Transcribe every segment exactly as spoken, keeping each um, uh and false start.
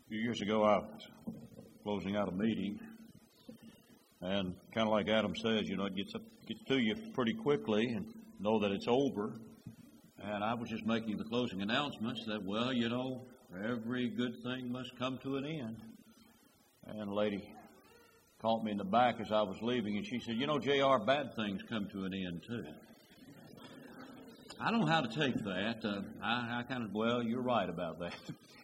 few years ago, I was closing out a meeting, and kind of like Adam says, you know, it gets up, gets to you pretty quickly, and know that it's over. And I was just making the closing announcements that, well, you know, every good thing must come to an end. And a lady caught me in the back as I was leaving, and she said, you know, J R, bad things come to an end too. I don't know how to take that. Uh, I, I kind of, well, you're right about that.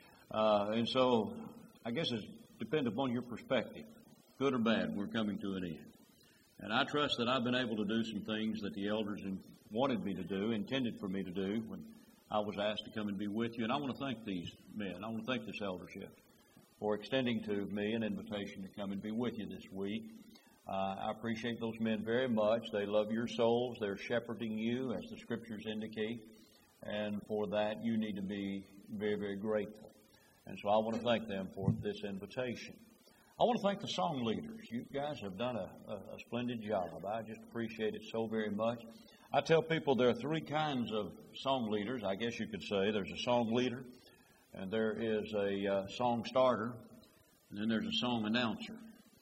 Uh, and so I guess it depends upon your perspective. Good or bad, we're coming to an end. And I trust that I've been able to do some things that the elders wanted me to do, intended for me to do when I was asked to come and be with you. And I want to thank these men. I want to thank this eldership for extending to me an invitation to come and be with you this week. Uh, I appreciate those men very much. They love your souls. They're shepherding you, as the Scriptures indicate. And for that, you need to be very, very grateful. And so I want to thank them for this invitation. I want to thank the song leaders. You guys have done a, a, a splendid job. I just appreciate it so very much. I tell people there are three kinds of song leaders, I guess you could say. There's a song leader, and there is a uh, song starter, and then there's a song announcer.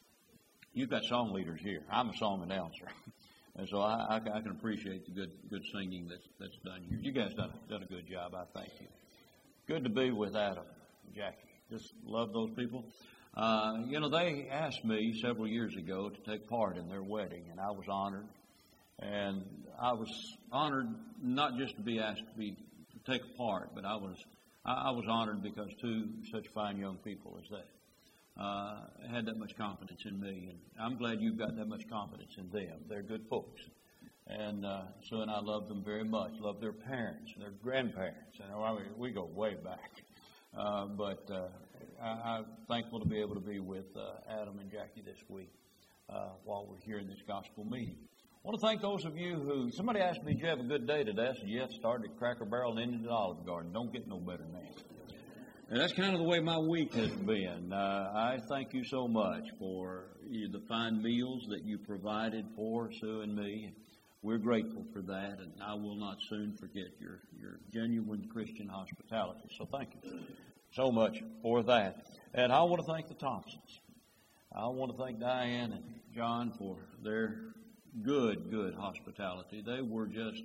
You've got song leaders here. I'm a song announcer. And so I, I, I can appreciate the good good singing that's, that's done here. You guys done, done a good job. I thank you. Good to be with Adam and Jackie. Just love those people. Uh, you know, they asked me several years ago to take part in their wedding, and I was honored. And I was honored not just to be asked to be to take a part, but I was I, I was honored because two such fine young people as that uh, had that much confidence in me, and I'm glad you've got that much confidence in them. They're good folks, and uh, Sue and I love them very much. Love their parents, and their grandparents, and I mean, we go way back. Uh, but uh, I, I'm thankful to be able to be with uh, Adam and Jackie this week uh, while we're here in this gospel meeting. I want to thank those of you who, somebody asked me, did you have a good day today? I said, yes, started at Cracker Barrel and ended at Olive Garden. Don't get no better than that. And that's kind of the way my week has been. Uh, I thank you so much for you, the fine meals that you provided for Sue and me. We're grateful for that, and I will not soon forget your, your genuine Christian hospitality. So thank you so much for that. And I want to thank the Thompsons. I want to thank Diane and John for their good, good hospitality. They were just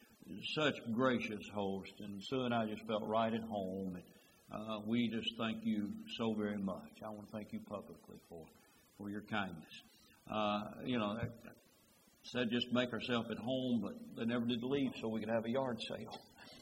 such gracious hosts, and Sue and I just felt right at home. And, uh, we just thank you so very much. I want to thank you publicly for, for your kindness. Uh, you know, I said just make ourselves at home, but they never did leave so we could have a yard sale.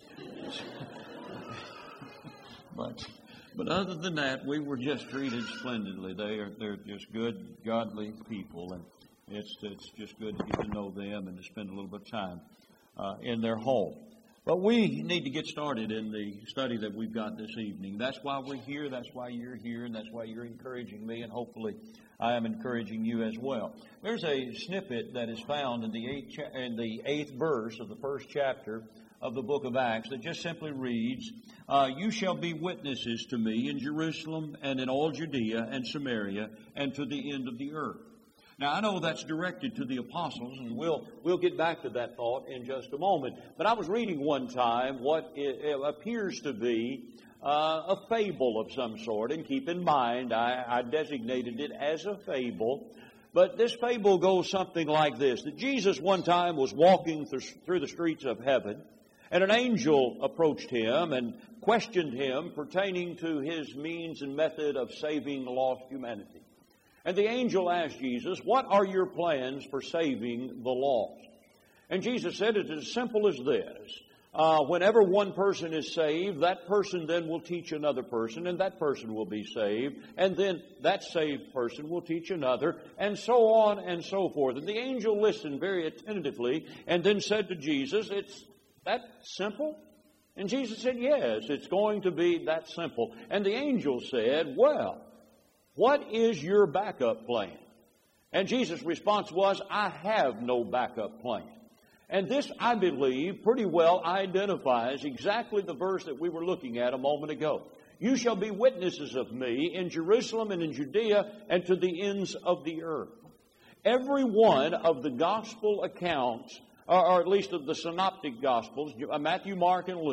but but other than that, we were just treated splendidly. They are they're just good, godly people, and It's it's just good to get to know them and to spend a little bit of time uh, in their home. But we need to get started in the study that we've got this evening. That's why we're here. That's why you're here. And that's why you're encouraging me. And hopefully I am encouraging you as well. There's a snippet that is found in the eighth, cha- in the eighth verse of the first chapter of the book of Acts that just simply reads, uh, you shall be witnesses to me in Jerusalem and in all Judea and Samaria and to the end of the earth. Now, I know that's directed to the apostles, and we'll we'll get back to that thought in just a moment. But I was reading one time what it, it appears to be uh, a fable of some sort. And keep in mind, I, I designated it as a fable. But this fable goes something like this, that Jesus one time was walking through, through the streets of heaven, and an angel approached him and questioned him pertaining to his means and method of saving lost humanity. And the angel asked Jesus, what are your plans for saving the lost? And Jesus said, it is as simple as this. Uh, whenever one person is saved, that person then will teach another person, and that person will be saved. And then that saved person will teach another, and so on and so forth. And the angel listened very attentively and then said to Jesus, it's that simple? And Jesus said, yes, it's going to be that simple. And the angel said, well, what is your backup plan? And Jesus' response was, I have no backup plan. And this, I believe, pretty well identifies exactly the verse that we were looking at a moment ago. You shall be witnesses of me in Jerusalem and in Judea and to the ends of the earth. Every one of the gospel accounts, or at least of the synoptic gospels, Matthew, Mark, and Luke,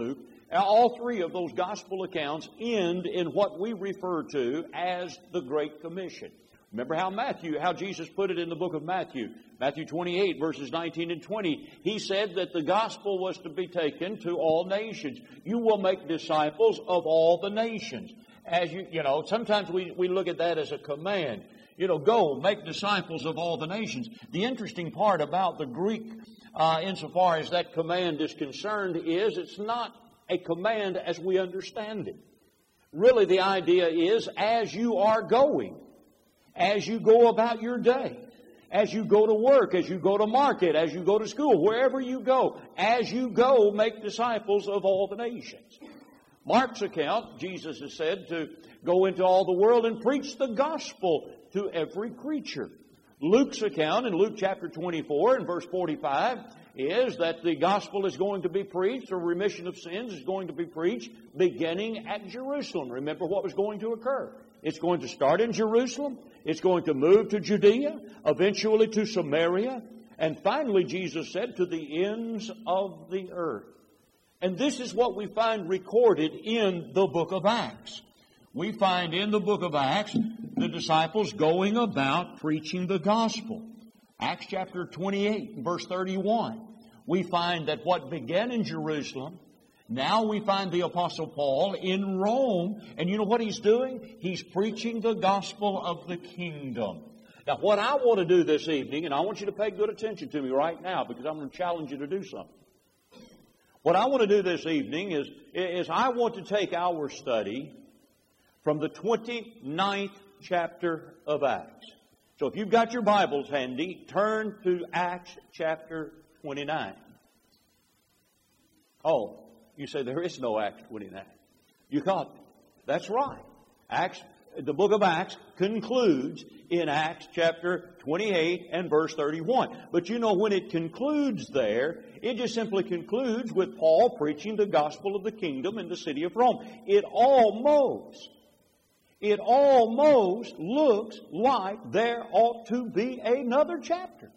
All three of those gospel accounts end in what we refer to as the Great Commission. Remember how Matthew, how Jesus put it in the book of Matthew. Matthew twenty-eight, verses nineteen and twenty. He said that the gospel was to be taken to all nations. You will make disciples of all the nations. As you, you know, sometimes we, we look at that as a command. You know, go, make disciples of all the nations. The interesting part about the Greek, uh, insofar as that command is concerned, is it's not a command as we understand it. Really, the idea is as you are going, as you go about your day, as you go to work, as you go to market, as you go to school, wherever you go, as you go, make disciples of all the nations. Mark's account, Jesus is said to go into all the world and preach the gospel to every creature. Luke's account in Luke chapter twenty-four and verse forty-five is that the gospel is going to be preached, or remission of sins is going to be preached beginning at Jerusalem. Remember what was going to occur. It's going to start in Jerusalem. It's going to move to Judea, eventually to Samaria, and finally, Jesus said, to the ends of the earth. And this is what we find recorded in the book of Acts. We find in the book of Acts the disciples going about preaching the gospel. Acts chapter twenty-eight, verse thirty-one. We find that what began in Jerusalem, now we find the Apostle Paul in Rome. And you know what he's doing? He's preaching the gospel of the kingdom. Now, what I want to do this evening, and I want you to pay good attention to me right now because I'm going to challenge you to do something. What I want to do this evening is, is I want to take our study from the twenty-ninth chapter of Acts. So if you've got your Bibles handy, turn to Acts chapter twenty-nine. Oh, you say there is no Acts twenty-nine. You caught me. That's right. Acts, the book of Acts concludes in Acts chapter twenty-eight and verse thirty-one. But you know, when it concludes there, it just simply concludes with Paul preaching the gospel of the kingdom in the city of Rome. It almost, it almost looks like there ought to be another chapter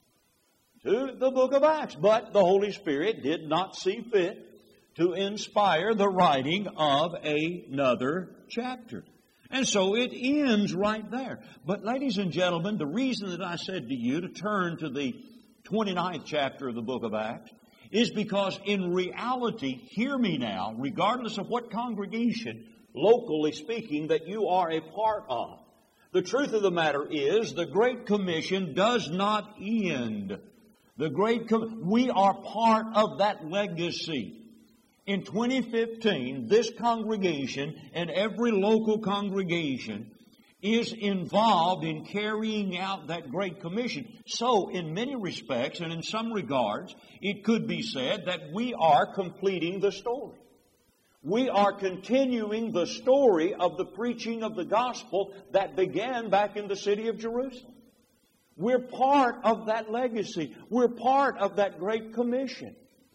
to the book of Acts. But the Holy Spirit did not see fit to inspire the writing of another chapter. And so it ends right there. But ladies and gentlemen, the reason that I said to you to turn to the twenty-ninth chapter of the book of Acts is because in reality, hear me now, regardless of what congregation, locally speaking, that you are a part of, the truth of the matter is the Great Commission does not end. The Great Com- we are part of that legacy. In twenty fifteen, this congregation and every local congregation is involved in carrying out that Great Commission. So, in many respects and in some regards, it could be said that we are completing the story. We are continuing the story of the preaching of the gospel that began back in the city of Jerusalem. We're part of that legacy. We're part of that Great Commission.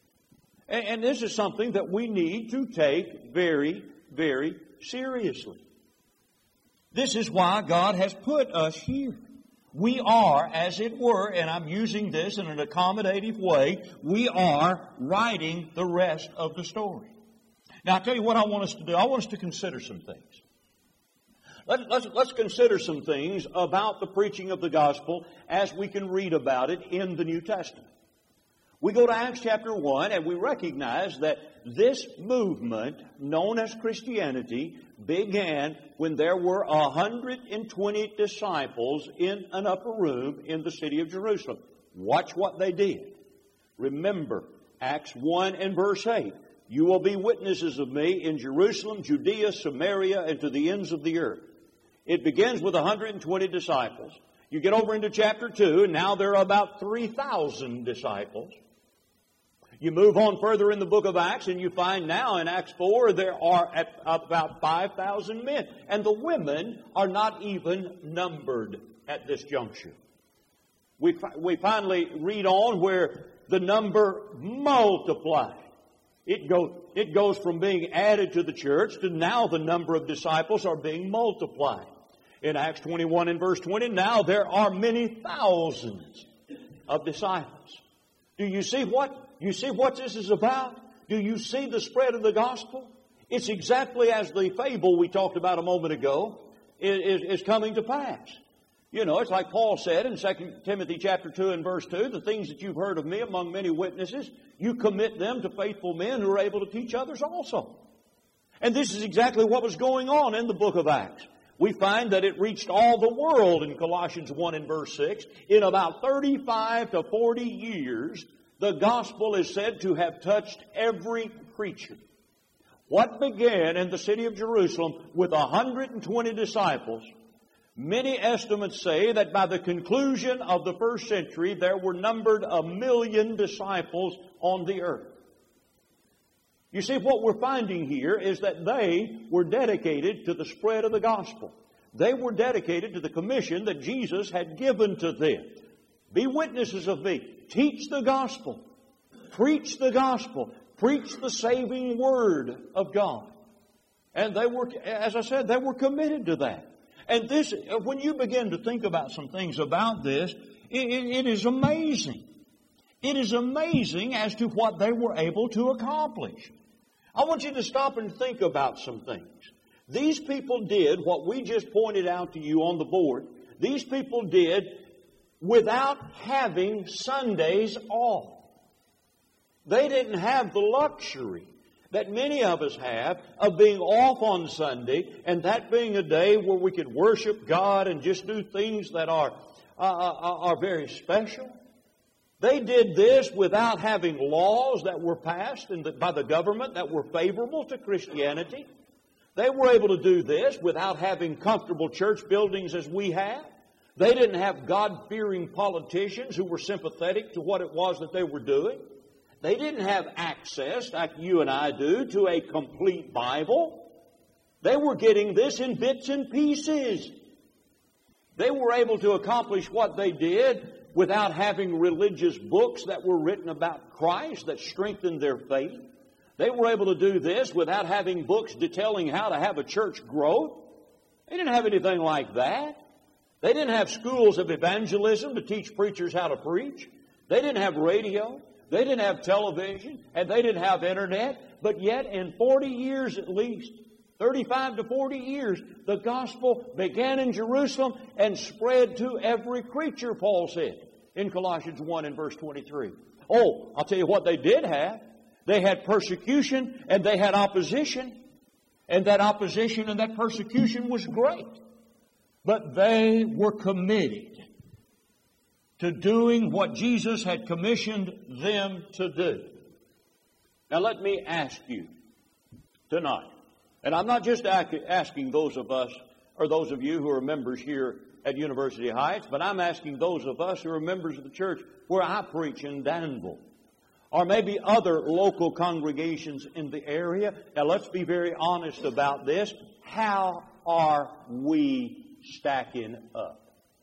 And this is something that we need to take very, very seriously. This is why God has put us here. We are, as it were, and I'm using this in an accommodative way, we are writing the rest of the story. Now, I'll tell you what I want us to do. I want us to consider some things. Let, let's, let's consider some things about the preaching of the gospel as we can read about it in the New Testament. We go to Acts chapter one and we recognize that this movement, known as Christianity, began when there were one hundred twenty disciples in an upper room in the city of Jerusalem. Watch what they did. Remember, Acts one and verse eight. You will be witnesses of me in Jerusalem, Judea, Samaria, and to the ends of the earth. It begins with one hundred twenty disciples. You get over into chapter two, and now there are about three thousand disciples. You move on further in the book of Acts, and you find now in Acts four there are at about five thousand men. And the women are not even numbered at this juncture. We, we finally read on where the number multiplied. It, go, it goes from being added to the church to now the number of disciples are being multiplied. In Acts twenty-one and verse twenty, now there are many thousands of disciples. Do you see what, you see what this is about? Do you see the spread of the gospel? It's exactly as the fable we talked about a moment ago is, is coming to pass. You know, it's like Paul said in Second Timothy chapter two and verse two, the things that you've heard of me among many witnesses, you commit them to faithful men who are able to teach others also. And this is exactly what was going on in the book of Acts. We find that it reached all the world in Colossians one and verse six. In about thirty-five to forty years, the gospel is said to have touched every creature. What began in the city of Jerusalem with one hundred twenty disciples, many estimates say that by the conclusion of the first century, there were numbered a million disciples on the earth. You see, what we're finding here is that they were dedicated to the spread of the gospel. They were dedicated to the commission that Jesus had given to them. Be witnesses of me. Teach the gospel. Preach the gospel. Preach the saving word of God. And they were, as I said, they were committed to that. And this, when you begin to think about some things about this, it, it, it is amazing. It is amazing as to what they were able to accomplish. I want you to stop and think about some things. These people did what we just pointed out to you on the board. These people did without having Sundays off. They didn't have the luxury that many of us have of being off on Sunday and that being a day where we could worship God and just do things that are, uh, are very special. They did this without having laws that were passed in the, by the government that were favorable to Christianity. They were able to do this without having comfortable church buildings as we have. They didn't have God-fearing politicians who were sympathetic to what it was that they were doing. They didn't have access, like you and I do, to a complete Bible. They were getting this in bits and pieces. They were able to accomplish what they did without having religious books that were written about Christ that strengthened their faith. They were able to do this without having books detailing how to have a church grow. They didn't have anything like that. They didn't have schools of evangelism to teach preachers how to preach. They didn't have radio. They didn't have television. And they didn't have internet. But yet in forty years at least, thirty-five to forty years, the gospel began in Jerusalem and spread to every creature, Paul said in Colossians one and verse twenty-three. Oh, I'll tell you what they did have. They had persecution and they had opposition. And that opposition and that persecution was great. But they were committed to doing what Jesus had commissioned them to do. Now let me ask you tonight. And I'm not just asking those of us or those of you who are members here at University Heights, but I'm asking those of us who are members of the church where I preach in Danville, or maybe other local congregations in the area. Now let's be very honest about this. How are we stacking up?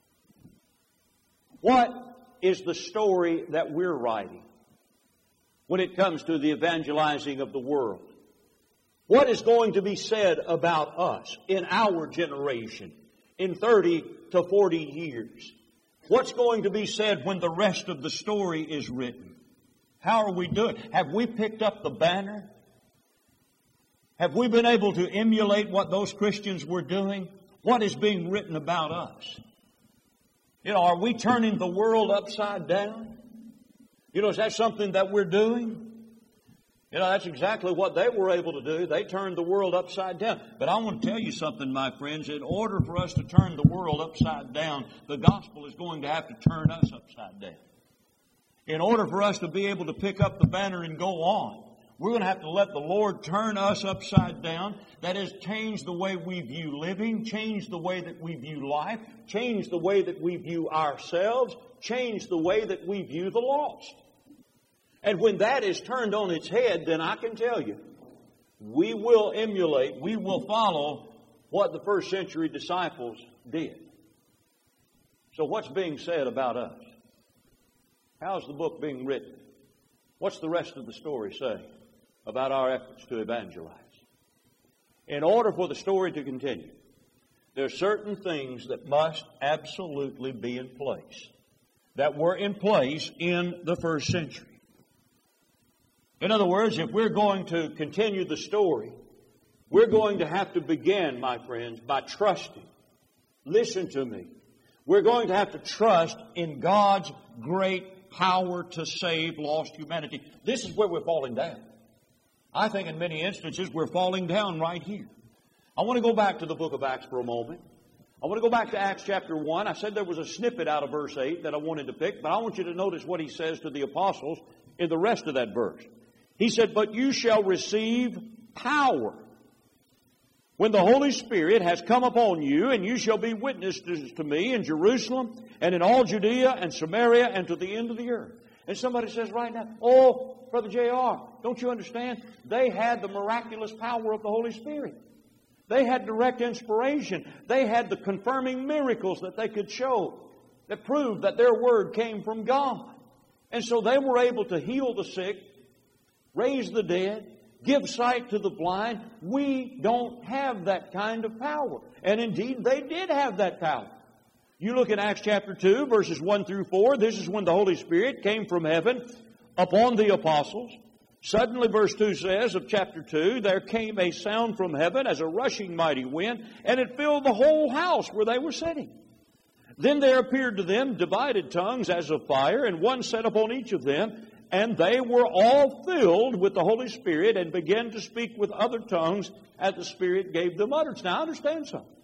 What is the story that we're writing when it comes to the evangelizing of the world? What is going to be said about us in our generation in thirty to forty years? What's going to be said when the rest of the story is written? How are we doing? Have we picked up the banner? Have we been able to emulate what those Christians were doing? What is being written about us? You know, are we turning the world upside down? You know, is that something that we're doing? You know, that's exactly what they were able to do. They turned the world upside down. But I want to tell you something, my friends. In order for us to turn the world upside down, the gospel is going to have to turn us upside down. In order for us to be able to pick up the banner and go on, we're going to have to let the Lord turn us upside down. That is, change the way we view living, change the way that we view life, change the way that we view ourselves, change the way that we view the lost. And when that is turned on its head, then I can tell you, we will emulate, we will follow what the first century disciples did. So what's being said about us? How's the book being written? What's the rest of the story saying about our efforts to evangelize? In order for the story to continue, there are certain things that must absolutely be in place, that were in place in the first century. In other words, if we're going to continue the story, we're going to have to begin, my friends, by trusting. Listen to me. We're going to have to trust in God's great power to save lost humanity. This is where we're falling down. I think in many instances we're falling down right here. I want to go back to the book of Acts for a moment. I want to go back to Acts chapter one. I said there was a snippet out of verse eight that I wanted to pick, but I want you to notice what he says to the apostles in the rest of that verse. He said, "But you shall receive power when the Holy Spirit has come upon you, and you shall be witnesses to me in Jerusalem and in all Judea and Samaria and to the end of the earth." And somebody says right now, "Oh, Brother J R, don't you understand? They had the miraculous power of the Holy Spirit. They had direct inspiration. They had the confirming miracles that they could show that proved that their word came from God. And so they were able to heal the sick, raise the dead, give sight to the blind. We don't have that kind of power." And indeed, they did have that power. You look at Acts chapter two, verses one through four. This is when the Holy Spirit came from heaven upon the apostles. Suddenly, verse two says of chapter two, "There came a sound from heaven as a rushing mighty wind, and it filled the whole house where they were sitting. Then there appeared to them divided tongues as of fire, and one sat upon each of them. And they were all filled with the Holy Spirit and began to speak with other tongues as the Spirit gave them utterance." Now, understand something.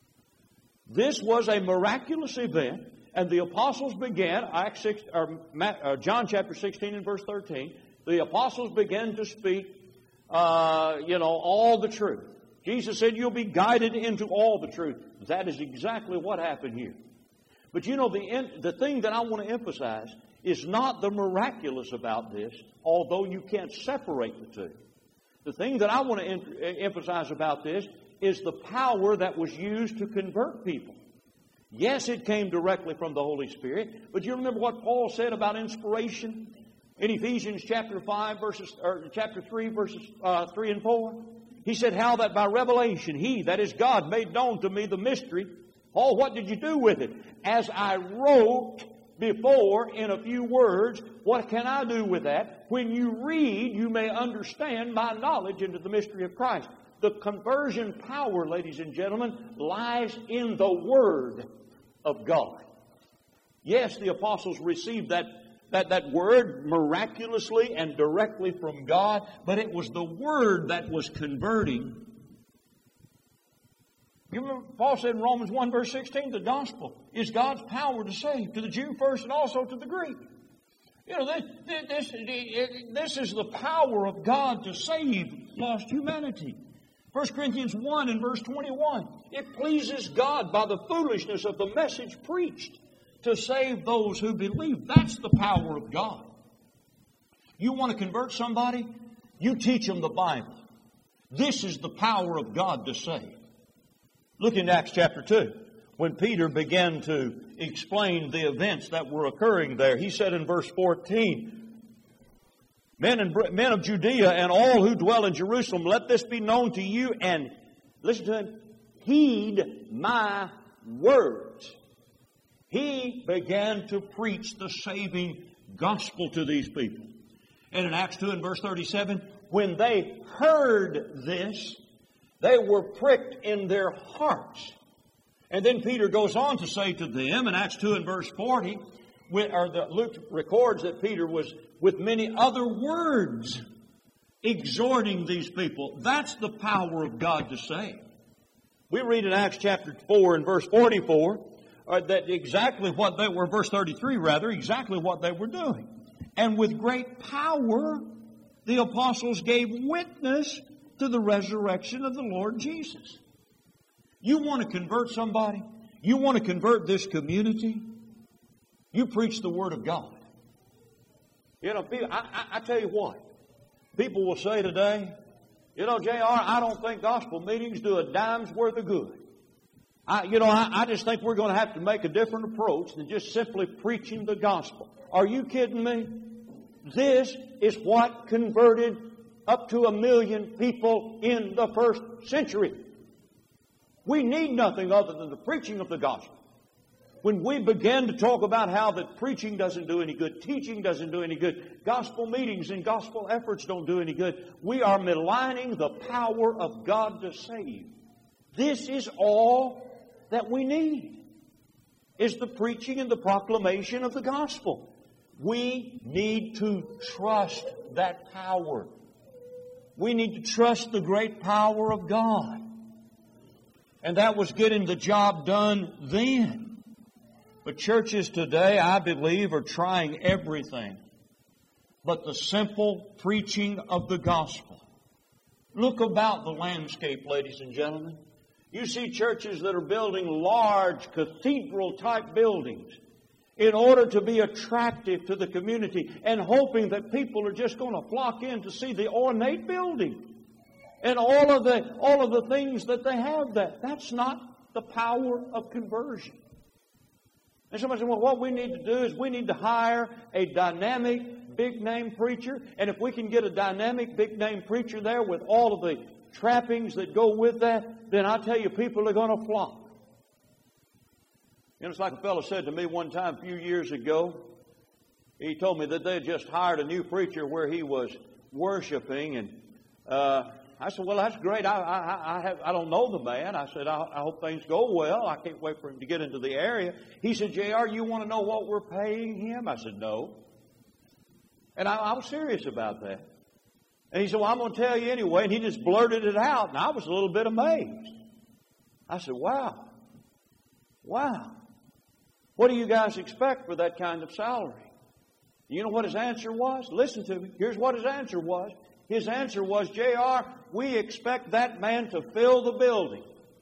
This was a miraculous event, and the apostles began, Acts six, or John chapter sixteen and verse thirteen, the apostles began to speak, uh, you know, all the truth. Jesus said, "You'll be guided into all the truth." That is exactly what happened here. But you know, the, the thing that I want to emphasize is not the miraculous about this, although you can't separate the two. The thing that I want to em- emphasize about this is the power that was used to convert people. Yes, it came directly from the Holy Spirit, but you remember what Paul said about inspiration in Ephesians chapter five, verses, or chapter three, verses uh, three and four? He said, "How that by revelation He, that is God, made known to me the mystery." Paul, what did you do with it? "As I wrote before in a few words." What can I do with that? When you read, you may understand my knowledge into the mystery of Christ. The conversion power, ladies and gentlemen, lies in the Word of God. Yes, the apostles received that, that, that Word miraculously and directly from God, but it was the Word that was converting. You remember Paul said in Romans one verse sixteen, the gospel is God's power to save, to the Jew first and also to the Greek. You know, this, this, this is the power of God to save lost humanity. First Corinthians one and verse twenty-one, "It pleases God by the foolishness of the message preached to save those who believe." That's the power of God. You want to convert somebody? You teach them the Bible. This is the power of God to save. Look in Acts chapter two. When Peter began to explain the events that were occurring there, he said in verse fourteen, Men, and, men of Judea and all who dwell in Jerusalem, let this be known to you, and listen to him, heed my words." He began to preach the saving gospel to these people. And in Acts two and verse thirty-seven, when they heard this, they were pricked in their hearts. And then Peter goes on to say to them in Acts two and verse forty, or the, Luke records that Peter was with many other words exhorting these people. That's the power of God to save. We read in Acts chapter four and verse forty-four uh, that exactly what they were, verse thirty-three rather, exactly what they were doing. "And with great power the apostles gave witness to the resurrection of the Lord Jesus." You want to convert somebody? You want to convert this community? You preach the Word of God. You know, I, I, I tell you what, people will say today, you know, J R, I don't think gospel meetings do a dime's worth of good. I, you know, I, I just think we're going to have to make a different approach than just simply preaching the gospel. Are you kidding me? This is what converted up to a million people in the first century. We need nothing other than the preaching of the gospel. When we begin to talk about how that preaching doesn't do any good, teaching doesn't do any good, gospel meetings and gospel efforts don't do any good, we are maligning the power of God to save. This is all that we need, is the preaching and the proclamation of the gospel. We need to trust that power. We need to trust the great power of God. And that was getting the job done then. But churches today, I believe, are trying everything but the simple preaching of the gospel. Look about the landscape, ladies and gentlemen. You see churches that are building large cathedral-type buildings in order to be attractive to the community and hoping that people are just going to flock in to see the ornate building and all of the, all of the things that they have there. That's not the power of conversion. And somebody said, well, what we need to do is we need to hire a dynamic, big-name preacher. And if we can get a dynamic, big-name preacher there with all of the trappings that go with that, then I tell you, people are going to flock. You know, it's like a fellow said to me one time a few years ago. He told me that they had just hired a new preacher where he was worshiping. And uh, I said, well, that's great. I, I, I, have, I don't know the man. I said, I, I hope things go well. I can't wait for him to get into the area. He said, J R, you want to know what we're paying him? I said, no. And I, I was serious about that. And he said, well, I'm going to tell you anyway. And he just blurted it out. And I was a little bit amazed. I said, wow. Wow. What do you guys expect for that kind of salary? You know what his answer was? Listen to me. Here's what his answer was. His answer was, J R, we expect that man to fill the building.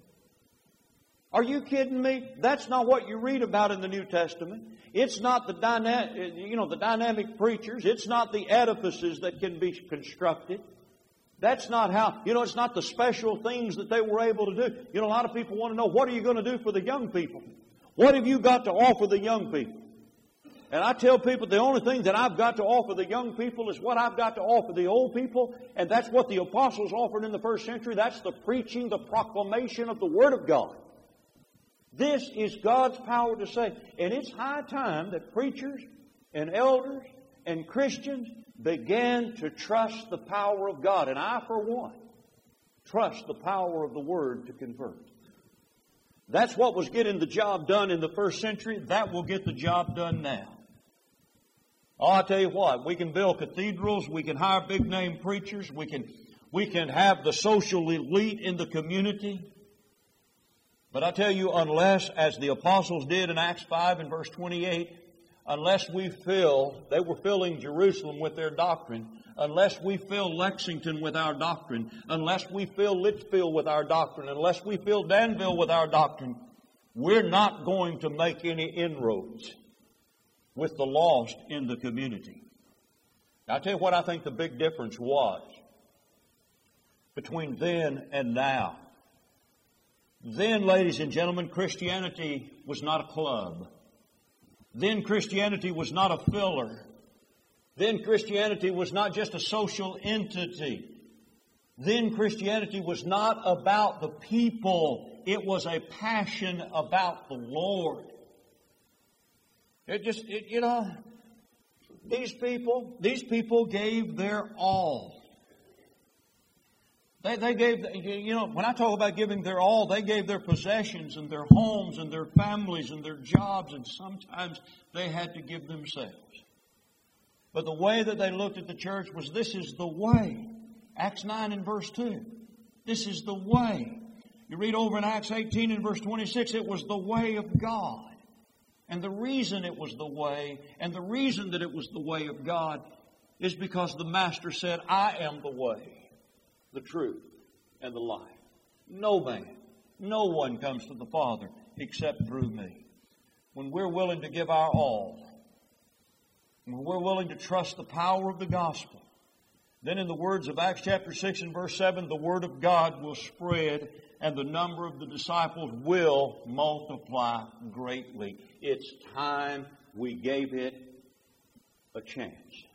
Are you kidding me? That's not what you read about in the New Testament. It's not the dyna- you know, the dynamic preachers. It's not the edifices that can be constructed. That's not how, you know, it's not the special things that they were able to do. You know, a lot of people want to know, what are you going to do for the young people? What have you got to offer the young people? And I tell people the only thing that I've got to offer the young people is what I've got to offer the old people. And that's what the apostles offered in the first century. That's the preaching, the proclamation of the Word of God. This is God's power to save. And it's high time that preachers and elders and Christians began to trust the power of God. And I, for one, trust the power of the Word to convert. That's what was getting the job done in the first century. That will get the job done now. Oh, I'll tell you what, we can build cathedrals, we can hire big-name preachers, we can, we can have the social elite in the community. But I tell you, unless, as the apostles did in Acts five and verse twenty-eight, unless we fill, they were filling Jerusalem with their doctrine, unless we fill Lexington with our doctrine, unless we fill Litchfield with our doctrine, unless we fill Danville with our doctrine, we're not going to make any inroads with the lost in the community. Now, I'll tell you what I think the big difference was between then and now. Then, ladies and gentlemen, Christianity was not a club. Then Christianity was not a filler. Then Christianity was not just a social entity. Then Christianity was not about the people. It was a passion about the Lord. It just, it, you know, these people, these people gave their all. They, they gave, you know, when I talk about giving their all, they gave their possessions and their homes and their families and their jobs, and sometimes they had to give themselves. But the way that they looked at the church was, this is the way. Acts nine and verse two. This is the way. You read over in Acts eighteen and verse twenty-six, it was the way of God. And the reason it was the way, and the reason that it was the way of God, is because the Master said, I am the way, the truth, and the life. No man, no one comes to the Father except through me. When we're willing to give our all, when we're willing to trust the power of the gospel, then in the words of Acts chapter six and verse seven, the Word of God will spread and the number of the disciples will multiply greatly. It's time we gave it a chance.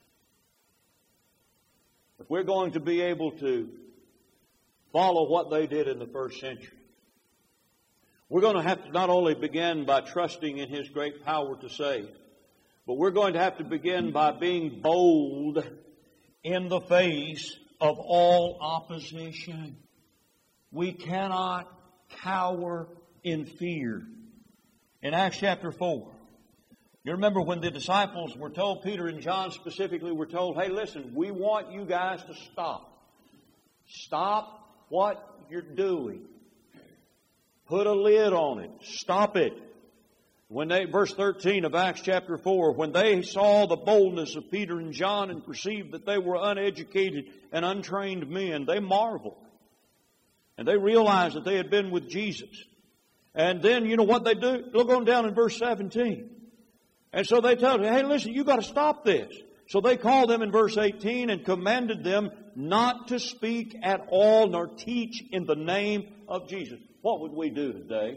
If we're going to be able to follow what they did in the first century, We're going to have to not only begin by trusting in His great power to save, but we're going to have to begin by being bold in the face of all opposition. We cannot cower in fear. In Acts chapter four, you remember when the disciples were told, Peter and John specifically were told, hey, listen, we want you guys to stop. Stop what you're doing. Put a lid on it. Stop it. When they, verse thirteen of Acts chapter four, when they saw the boldness of Peter and John and perceived that they were uneducated and untrained men, they marveled. And they realized that they had been with Jesus. And then, you know what they do? Look on down in verse seventeen. And so they tell them, hey, listen, you've got to stop this. So they called them in verse eighteen and commanded them not to speak at all nor teach in the name of Jesus. What would we do today?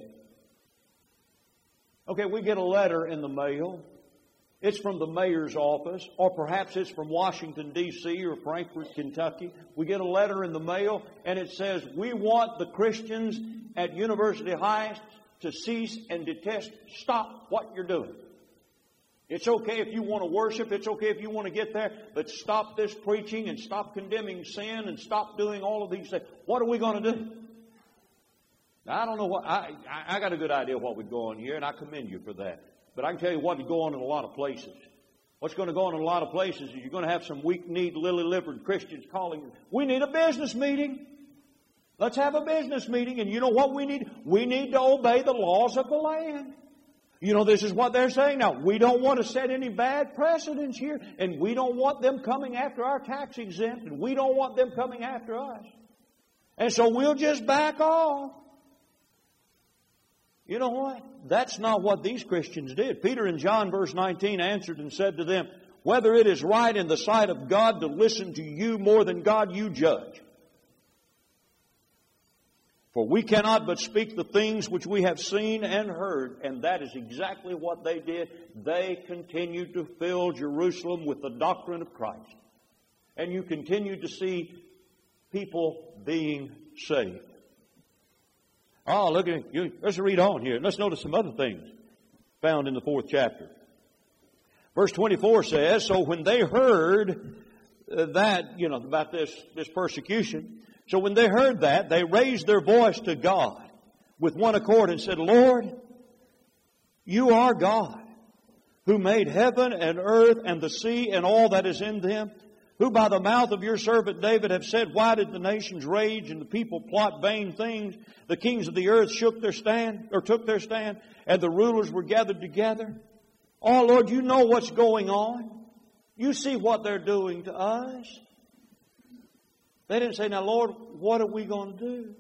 Okay, we get a letter in the mail. It's from the mayor's office, or perhaps it's from Washington, D C or Frankfort, Kentucky. We get a letter in the mail, and it says, we want the Christians at University Heights to cease and detest. Stop what you're doing. It's okay if you want to worship. It's okay if you want to get there. But stop this preaching and stop condemning sin and stop doing all of these things. What are we going to do? Now, I don't know what, I, I, I got a good idea of what would go on here, and I commend you for that. But I can tell you what would go on in a lot of places. What's going to go on in a lot of places is you're going to have some weak-kneed, lily-livered Christians calling, we need a business meeting. Let's have a business meeting. And you know what we need? We need to obey the laws of the land. You know, this is what they're saying now. We don't want to set any bad precedents here. And we don't want them coming after our tax exempt. And we don't want them coming after us. And so we'll just back off. You know what? That's not what these Christians did. Peter and John, verse nineteen, answered and said to them, whether it is right in the sight of God to listen to you more than God, you judge. For we cannot but speak the things which we have seen and heard. And that is exactly what they did. They continued to fill Jerusalem with the doctrine of Christ. And you continue to see people being saved. Oh, look at you. Let's read on here. Let's notice some other things found in the fourth chapter. Verse twenty-four says, so when they heard that, you know, about this, this persecution, so when they heard that, they raised their voice to God with one accord and said, Lord, you are God, who made heaven and earth and the sea and all that is in them, who by the mouth of your servant David have said, why did the nations rage and the people plot vain things? The kings of the earth shook their stand, or took their stand, and the rulers were gathered together. Oh, Lord, you know what's going on. You see what they're doing to us. They didn't say, now, Lord, what are we going to do?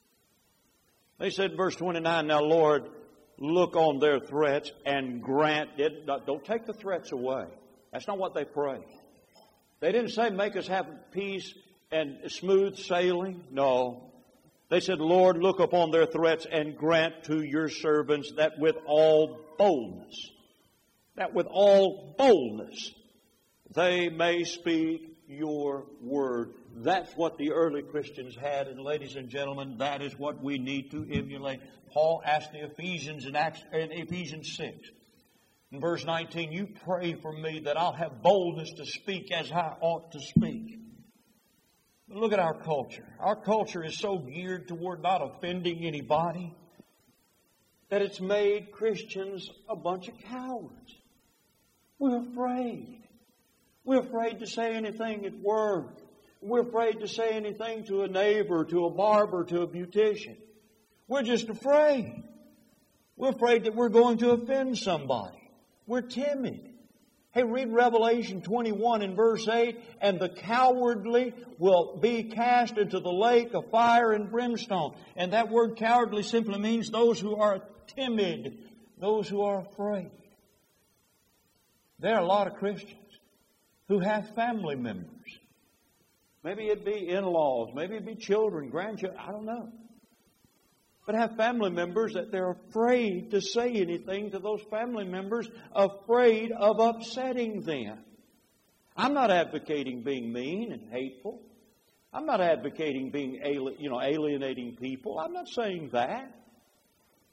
They said in verse twenty-nine, now, Lord, look on their threats and grant it. Don't take the threats away. That's not what they prayed. They didn't say, make us have peace and smooth sailing. No. They said, Lord, look upon their threats and grant to your servants that with all boldness, that with all boldness, they may speak your word. That's what the early Christians had. And ladies and gentlemen, that is what we need to emulate. Paul asked the Ephesians in, Acts, in Ephesians six. In verse nineteen, you pray for me that I'll have boldness to speak as I ought to speak. But look at our culture. Our culture is so geared toward not offending anybody that it's made Christians a bunch of cowards. We're afraid. We're afraid to say anything at work. We're afraid to say anything to a neighbor, to a barber, to a beautician. We're just afraid. We're afraid that we're going to offend somebody. We're timid. Hey, read Revelation twenty-one in verse eight. And the cowardly will be cast into the lake of fire and brimstone. And that word cowardly simply means those who are timid, those who are afraid. There are a lot of Christians who have family members. Maybe it'd be in-laws, maybe it'd be children, grandchildren, I don't know. But have family members that they're afraid to say anything to those family members, afraid of upsetting them. I'm not advocating being mean and hateful. I'm not advocating being, you know, alienating people. I'm not saying that.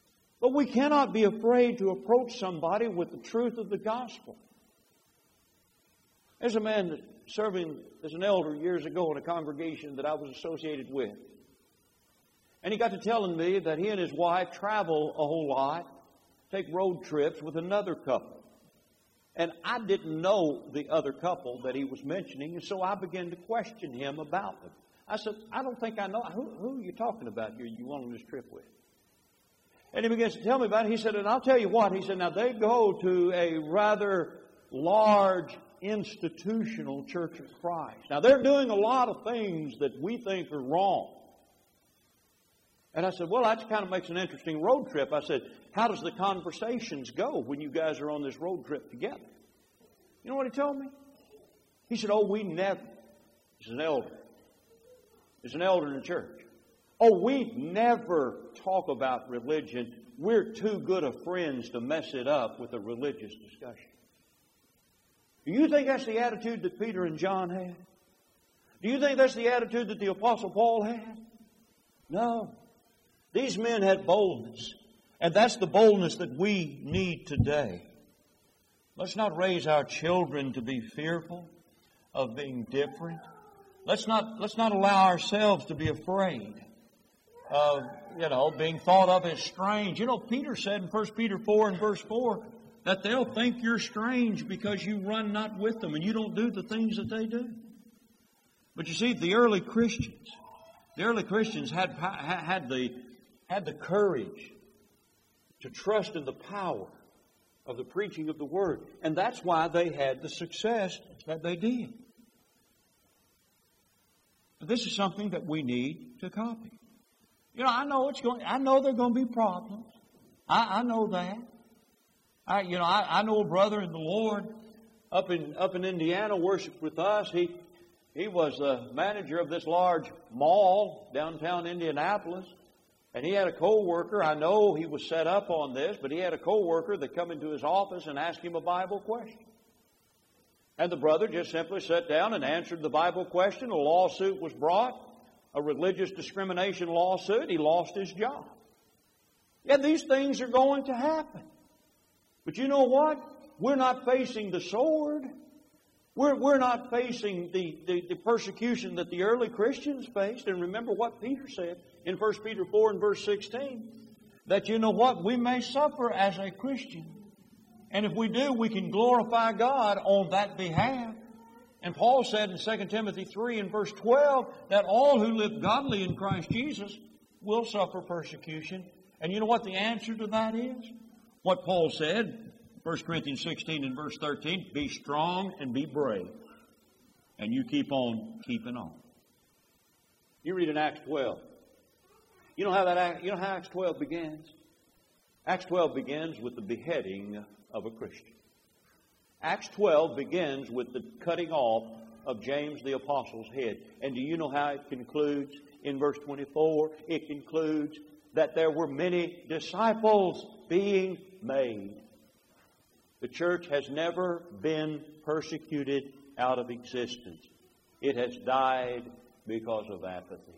But we cannot be afraid to approach somebody with the truth of the gospel. There's a man serving as an elder years ago in a congregation that I was associated with. And he got to telling me that he and his wife travel a whole lot, take road trips with another couple. And I didn't know the other couple that he was mentioning, and so I began to question him about them. I said, I don't think I know. Who, who are you talking about here you went on this trip with? And he begins to tell me about it. He said, and I'll tell you what. He said, now they go to a rather large institutional Church of Christ. Now they're doing a lot of things that we think are wrong. And I said, well, that kind of makes an interesting road trip. I said, how does the conversations go when you guys are on this road trip together? You know what he told me? He said, oh, we never, he's an elder. He's an elder in the church. Oh, we never talk about religion. We're too good of friends to mess it up with a religious discussion. Do you think that's the attitude that Peter and John had? Do you think that's the attitude that the Apostle Paul had? No. These men had boldness. And that's the boldness that we need today. Let's not raise our children to be fearful of being different. Let's not, let's not allow ourselves to be afraid of, you know, being thought of as strange. You know, Peter said in First Peter four and verse four that they'll think you're strange because you run not with them and you don't do the things that they do. But you see, the early Christians, the early Christians had, had the, had the courage to trust in the power of the preaching of the Word. And that's why they had the success that they did. But this is something that we need to copy. You know, I know it's going. I know there are going to be problems. I, I know that. I, you know, I, I know a brother in the Lord up in up in Indiana worshiped with us. He he was the manager of this large mall downtown Indianapolis. And he had a co-worker. I know he was set up on this, but he had a co-worker that come into his office and asked him a Bible question. And the brother just simply sat down and answered the Bible question. A lawsuit was brought, a religious discrimination lawsuit. He lost his job. Yeah, these things are going to happen. But you know what? We're not facing the sword. We're, we're not facing the, the, the persecution that the early Christians faced. And remember what Peter said in First Peter four and verse sixteen. That you know what? We may suffer as a Christian. And if we do, we can glorify God on that behalf. And Paul said in Second Timothy three and verse twelve that all who live godly in Christ Jesus will suffer persecution. And you know what the answer to that is? What Paul said, First Corinthians sixteen and verse thirteen, be strong and be brave. And you keep on keeping on. You read in Acts twelve. You know how that you know how Acts twelve begins? Acts twelve begins with the beheading of a Christian. Acts twelve begins with the cutting off of James the Apostle's head. And do you know how it concludes? In verse twenty-four, it concludes that there were many disciples being made. The church has never been persecuted out of existence. It has died because of apathy.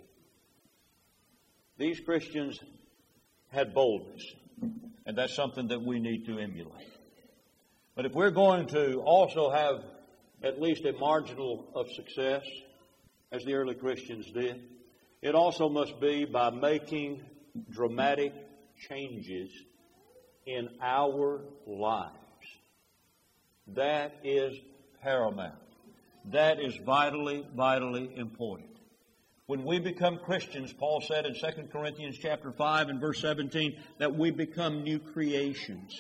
These Christians had boldness, and that's something that we need to emulate. But if we're going to also have at least a marginal of success, as the early Christians did, it also must be by making dramatic changes in our lives. That is paramount. That is vitally, vitally important. When we become Christians, Paul said in Second Corinthians chapter five and verse seventeen, that we become new creations.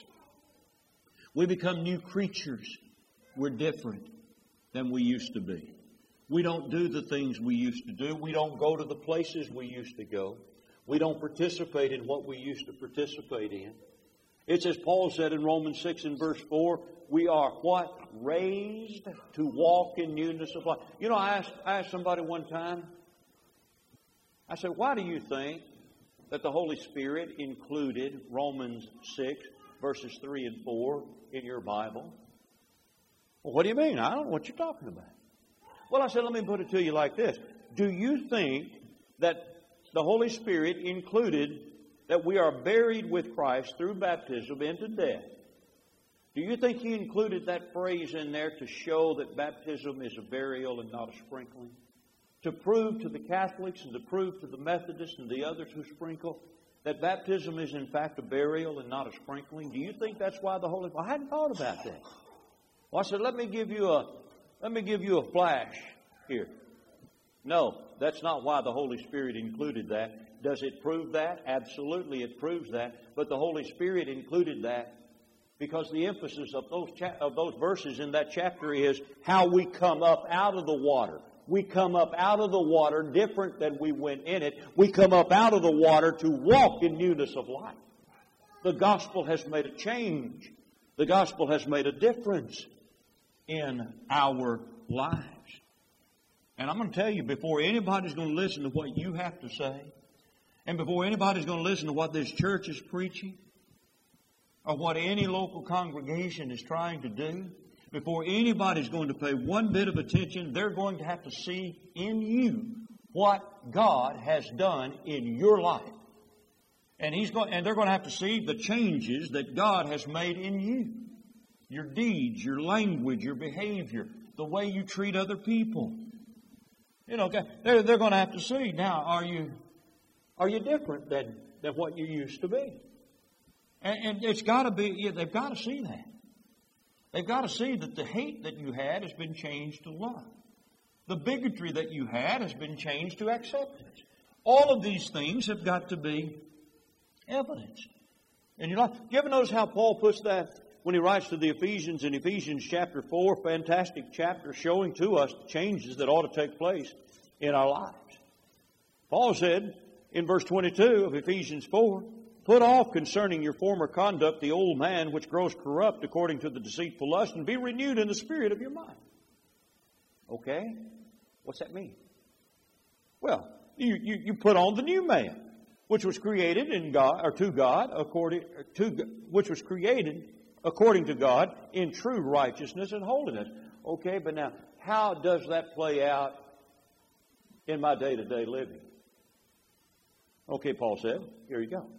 We become new creatures. We're different than we used to be. We don't do the things we used to do. We don't go to the places we used to go. We don't participate in what we used to participate in. It's as Paul said in Romans six and verse four, we are what? Raised to walk in newness of life. You know, I asked, I asked somebody one time, I said, why do you think that the Holy Spirit included Romans six, verses three and four in your Bible? Well, what do you mean? I don't know what you're talking about. Well, I said, let me put it to you like this. Do you think that the Holy Spirit included that we are buried with Christ through baptism into death. Do you think he included that phrase in there to show that baptism is a burial and not a sprinkling? To prove to the Catholics and to prove to the Methodists and the others who sprinkle that baptism is in fact a burial and not a sprinkling? Do you think that's why the Holy... Well, I hadn't thought about that. Well, I said, let me give you a, let me give you a flash here. No, that's not why the Holy Spirit included that. Does it prove that? Absolutely, it proves that. But the Holy Spirit included that because the emphasis of those cha- of those verses in that chapter is how we come up out of the water. We come up out of the water different than we went in it. We come up out of the water to walk in newness of life. The gospel has made a change. The gospel has made a difference in our lives. And I'm going to tell you, before anybody's going to listen to what you have to say, and before anybody's going to listen to what this church is preaching, or what any local congregation is trying to do, before anybody's going to pay one bit of attention, they're going to have to see in you what God has done in your life. And he's going, and they're going to have to see the changes that God has made in you. Your deeds, your language, your behavior, the way you treat other people. You know, they're, they're going to have to see, now, are you, are you different than, than what you used to be? And, and it's got to be, yeah, they've got to see that. They've got to see that the hate that you had has been changed to love. The bigotry that you had has been changed to acceptance. All of these things have got to be evidence. And you know, you ever notice how Paul puts that when he writes to the Ephesians in Ephesians chapter four, fantastic chapter showing to us the changes that ought to take place in our lives. Paul said in verse twenty-two of Ephesians four, put off concerning your former conduct the old man which grows corrupt according to the deceitful lust, and be renewed in the spirit of your mind. Okay? What's that mean? Well, you, you, you put on the new man, which was created in God, or to God, according to which was created according to God in true righteousness and holiness. Okay, but now, how does that play out in my day-to-day living? Okay, Paul said, here you go.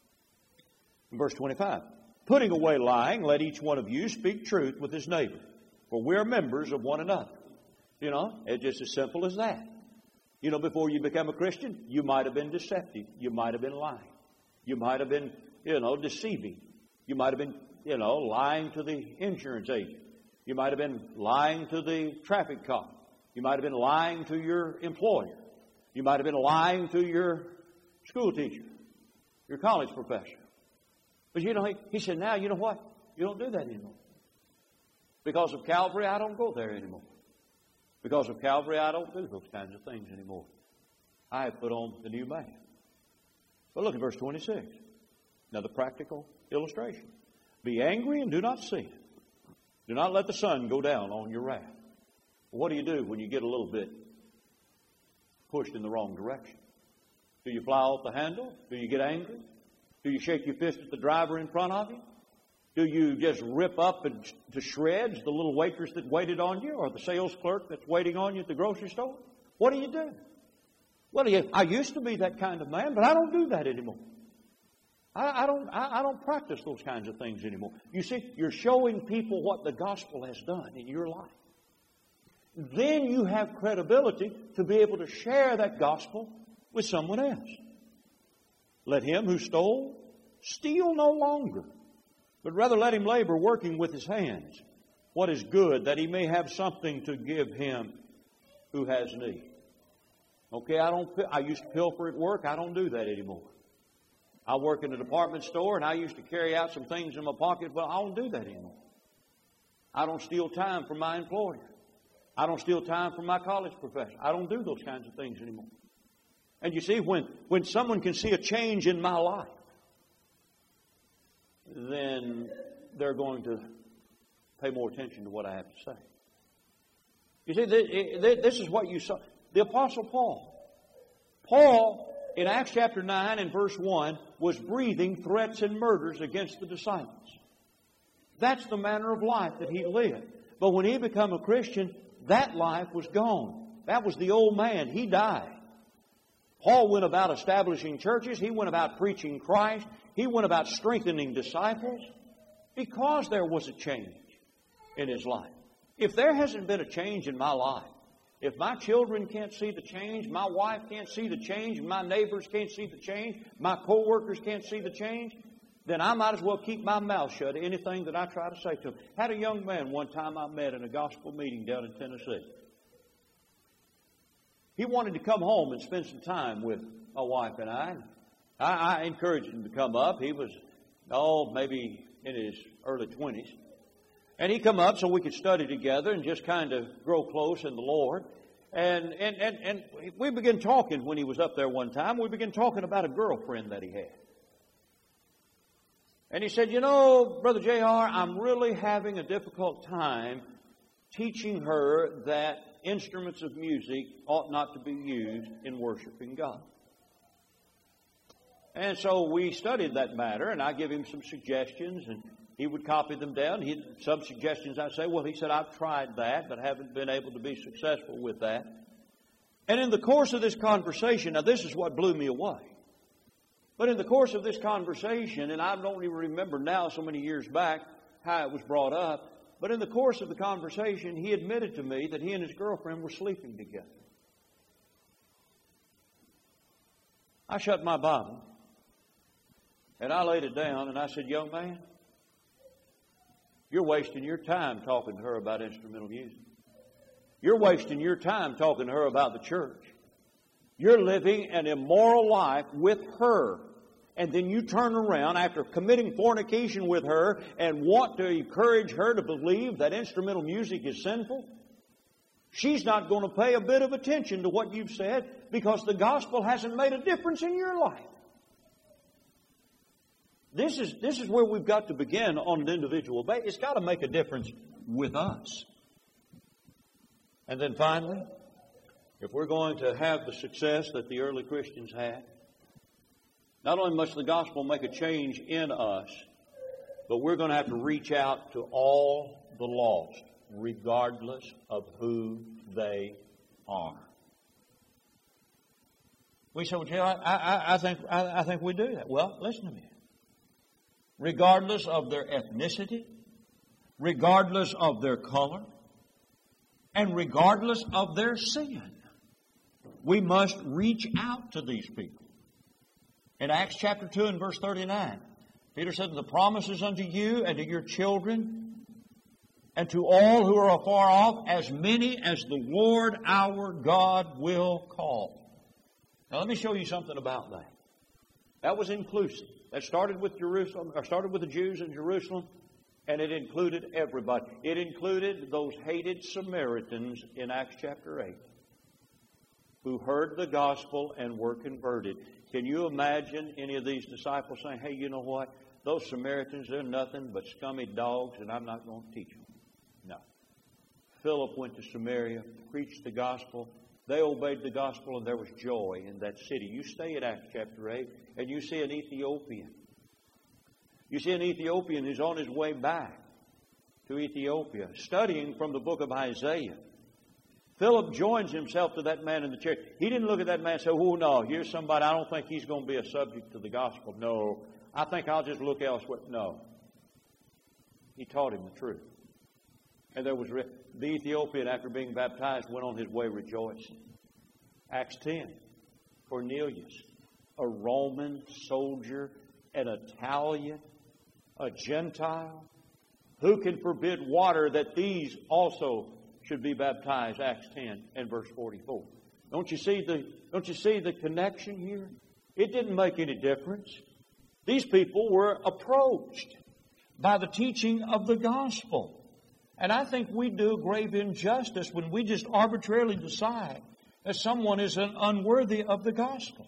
Verse twenty-five, putting away lying, let each one of you speak truth with his neighbor, for we are members of one another. You know, it's just as simple as that. You know, before you become a Christian, you might have been deceptive. You might have been lying. You might have been, you know, deceiving. You might have been, you know, lying to the insurance agent. You might have been lying to the traffic cop. You might have been lying to your employer. You might have been lying to your school teacher, your college professor. But you know, he, he said, now, you know what? You don't do that anymore. Because of Calvary, I don't go there anymore. Because of Calvary, I don't do those kinds of things anymore. I have put on the new man. But look at verse twenty-six. Another practical illustration. Be angry and do not sin. Do not let the sun go down on your wrath. Well, what do you do when you get a little bit pushed in the wrong direction? Do you fly off the handle? Do you get angry? Do you shake your fist at the driver in front of you? Do you just rip up and to shreds the little waitress that waited on you, or the sales clerk that's waiting on you at the grocery store? What do you do? Well, you, I used to be that kind of man, but I don't do that anymore. I, I don't. I, I don't practice those kinds of things anymore. You see, you're showing people what the gospel has done in your life. Then you have credibility to be able to share that gospel with someone else. Let him who stole steal no longer, but rather let him labor, working with his hands what is good, that he may have something to give him who has need. Okay, I don't. I used to pilfer at work. I don't do that anymore. I work in a department store, and I used to carry out some things in my pocket, but I don't do that anymore. I don't steal time from my employer. I don't steal time from my college professor. I don't do those kinds of things anymore. And you see, when, when someone can see a change in my life, then they're going to pay more attention to what I have to say. You see, this is what you saw. The Apostle Paul. Paul, in Acts chapter nine and verse one, was breathing threats and murders against the disciples. That's the manner of life that he lived. But when he became a Christian, that life was gone. That was the old man. He died. Paul went about establishing churches. He went about preaching Christ. He went about strengthening disciples because there was a change in his life. If there hasn't been a change in my life, if my children can't see the change, my wife can't see the change, my neighbors can't see the change, my co-workers can't see the change, then I might as well keep my mouth shut to anything that I try to say to them. Had a young man one time I met in a gospel meeting down in Tennessee. He wanted to come home and spend some time with my wife and I. I, I encouraged him to come up. He was, oh, maybe in his early twenties. And he come up so we could study together and just kind of grow close in the Lord. And, and, and, and we began talking when he was up there one time. We began talking about a girlfriend that he had. And he said, you know, Brother J R, I'm really having a difficult time teaching her that instruments of music ought not to be used in worshiping God. And so we studied that matter, and I give him some suggestions, and he would copy them down. He, some suggestions I'd say, well, he said, I've tried that, but haven't been able to be successful with that. And in the course of this conversation, now this is what blew me away. But in the course of this conversation, and I don't even remember now so many years back how it was brought up, but in the course of the conversation, he admitted to me that he and his girlfriend were sleeping together. I shut my Bible, and I laid it down, and I said, young man, you're wasting your time talking to her about instrumental music. You're wasting your time talking to her about the church. You're living an immoral life with her. And then you turn around after committing fornication with her and want to encourage her to believe that instrumental music is sinful. She's not going to pay a bit of attention to what you've said because the gospel hasn't made a difference in your life. This is, this is where we've got to begin on an individual basis. It's got to make a difference with us. And then finally, if we're going to have the success that the early Christians had, not only must the gospel make a change in us, but we're going to have to reach out to all the lost, regardless of who they are. We say, well, Jay, I, I, I, think, I, I think we do that. Well, listen to me. Regardless of their ethnicity, regardless of their color, and regardless of their sin, we must reach out to these people. In Acts chapter two and verse thirty-nine, Peter said, the promises unto you and to your children and to all who are afar off, as many as the Lord our God will call. Now let me show you something about that. That was inclusive. That started with Jerusalem, or started with the Jews in Jerusalem, and it included everybody. It included those hated Samaritans in Acts chapter eight, who heard the gospel and were converted. Can you imagine any of these disciples saying, hey, you know what? Those Samaritans, they're nothing but scummy dogs, and I'm not going to teach them. No. Philip went to Samaria, preached the gospel. They obeyed the gospel, and there was joy in that city. You stay at Acts chapter eight, and you see an Ethiopian. You see an Ethiopian who's on his way back to Ethiopia, studying from the book of Isaiah. Philip joins himself to that man in the church. He didn't look at that man and say, oh, no, here's somebody, I don't think he's going to be a subject to the gospel. No, I think I'll just look elsewhere. No. He taught him the truth. And there was the Ethiopian, after being baptized, went on his way rejoicing. Acts ten, Cornelius, a Roman soldier, an Italian, a Gentile. Who can forbid water that these also should be baptized? Acts ten and verse forty-four. Don't you see the, don't you see the connection here? It didn't make any difference. These people were approached by the teaching of the gospel. And I think we do grave injustice when we just arbitrarily decide that someone is an unworthy of the gospel.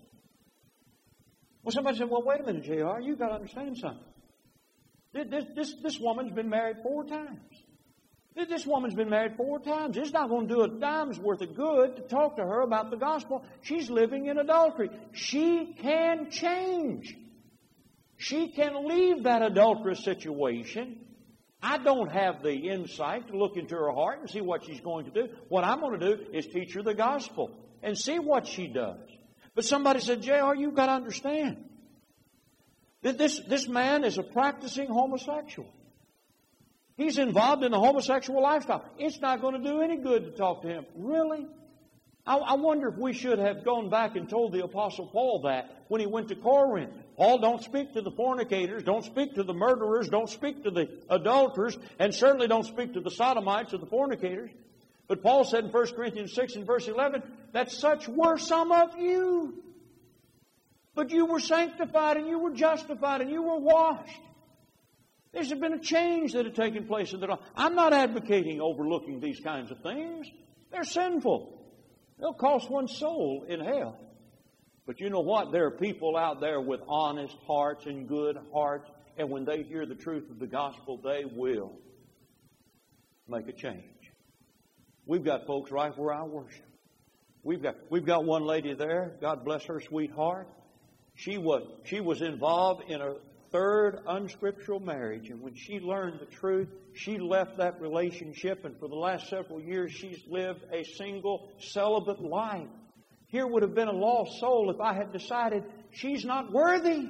Well, somebody said, well, wait a minute, J R, you've got to understand something. This, this, this woman's been married four times. This woman's been married four times. It's not going to do a dime's worth of good to talk to her about the gospel. She's living in adultery. She can change. She can leave that adulterous situation. I don't have the insight to look into her heart and see what she's going to do. What I'm going to do is teach her the gospel and see what she does. But somebody said, J R, you've got to understand. This, this man is a practicing homosexual. He's involved in a homosexual lifestyle. It's not going to do any good to talk to him. Really? I, I wonder if we should have gone back and told the Apostle Paul that when he went to Corinth. Paul, don't speak to the fornicators, don't speak to the murderers, don't speak to the adulterers, and certainly don't speak to the sodomites or the fornicators. But Paul said in First Corinthians six and verse eleven that such were some of you. But you were sanctified and you were justified and you were washed. There's been a change that had taken place in their life. I'm not advocating overlooking these kinds of things. They're sinful. They'll cost one's soul in hell. But you know what? There are people out there with honest hearts and good hearts. And when they hear the truth of the gospel, they will make a change. We've got folks right where I worship. We've got, we've got one lady there. God bless her sweetheart. She was, she was involved in a third unscriptural marriage. And when she learned the truth, she left that relationship. And for the last several years, she's lived a single celibate life. Here would have been a lost soul if I had decided she's not worthy.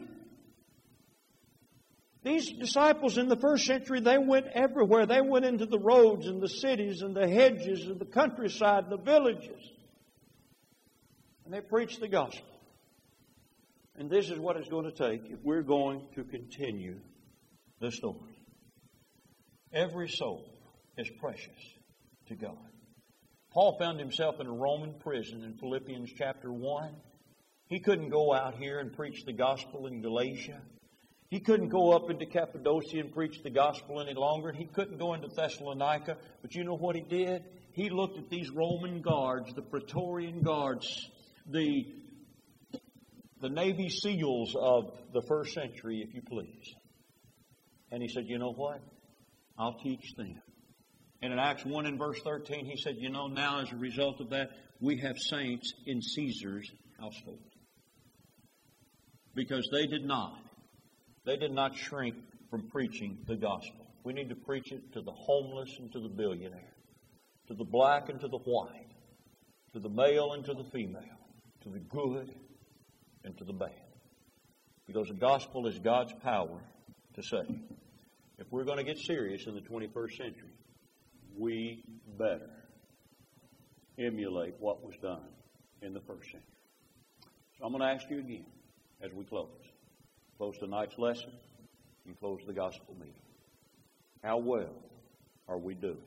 These disciples in the first century, they went everywhere. They went into the roads and the cities and the hedges and the countryside and the villages. And they preached the gospel. And this is what it's going to take if we're going to continue the story. Every soul is precious to God. Paul found himself in a Roman prison in Philippians chapter one. He couldn't go out here and preach the gospel in Galatia. He couldn't go up into Cappadocia and preach the gospel any longer. And he couldn't go into Thessalonica. But you know what he did? He looked at these Roman guards, the Praetorian guards, the, the Navy SEALs of the first century, if you please. And he said, you know what? I'll teach them. And in Acts one and verse thirteen, he said, you know, now as a result of that, we have saints in Caesar's household. Because they did not. They did not shrink from preaching the gospel. We need to preach it to the homeless and to the billionaire, to the black and to the white, to the male and to the female, to the good and to the bad. Because the gospel is God's power to save. If we're going to get serious in the twenty-first century, we better emulate what was done in the first century. So I'm going to ask you again as we close. Close tonight's lesson and close the gospel meeting. How well are we doing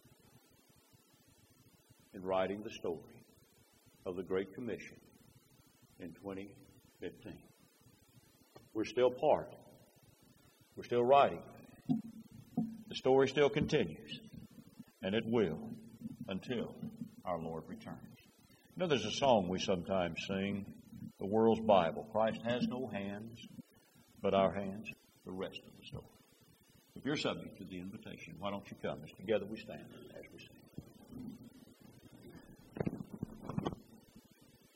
in writing the story of the Great Commission in twenty fifteen? We're still part. We're still writing. The story still continues. And it will until our Lord returns. You know, there's a song we sometimes sing, the world's Bible. Christ has no hands, but our hands, the rest of the story. If you're subject to the invitation, why don't you come as together we stand as we sing.